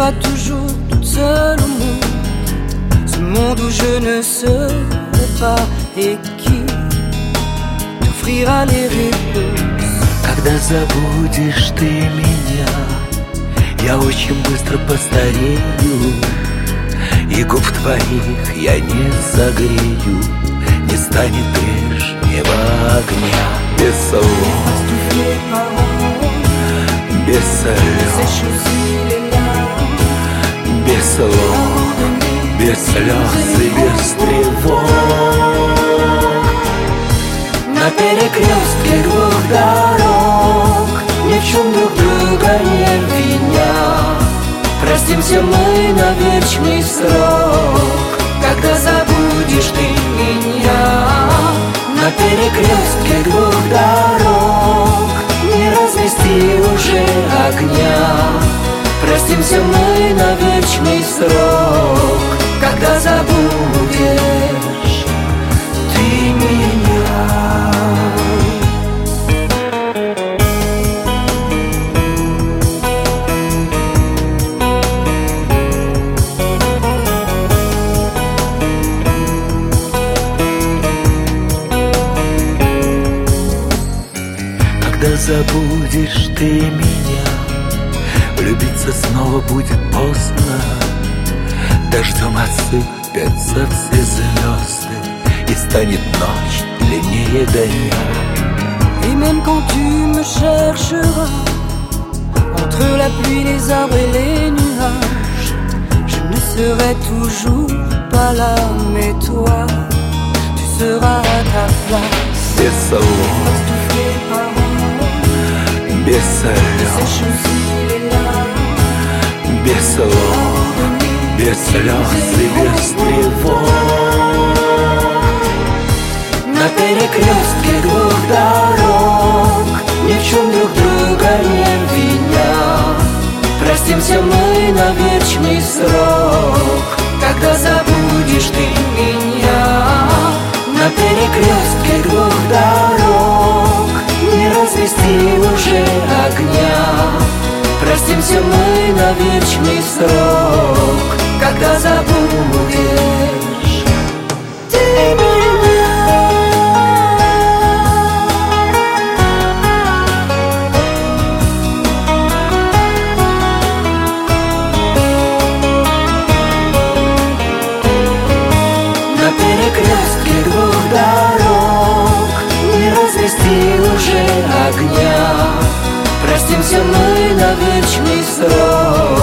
seras toujours toute seule au monde, ce monde où je ne serai pas et qui t'offrira les réponses. Когда забудешь ты меня, я очень быстро постарею, и губ твоих я не согрею, не станет прежнего огня. Без слов, без слез, без слов, без слез и без тревог. На перекрестке двух дорог, ни в чем друг друга не виня, простимся мы на вечный срок, когда забудешь ты меня. На перекрестке двух дорог не развести уже огня, простимся мы на вечный срок, когда забудешь ты меня. Когда забудешь ты меня, влюбиться снова будет поздно. Дождем осыпятся все звезды, и станет ночь длиннее дня. Et même quand tu me chercheras entre la pluie, les arbres et les nuages, je ne serai toujours pas là, mais toi, tu seras à ta place. Без слов, без слез, без слов, без слез и без тревог. На перекрестке двух дорог, ни в чем друг друга не виня, простимся мы на вечный срок, когда забудешь ты меня. На перекрестке двух дорог не развести уже огня, простимся мы на вечный срок, когда забудешь ты меня. На перекрестке двух дорог не развести уже огня, простимся мы на вечный срок,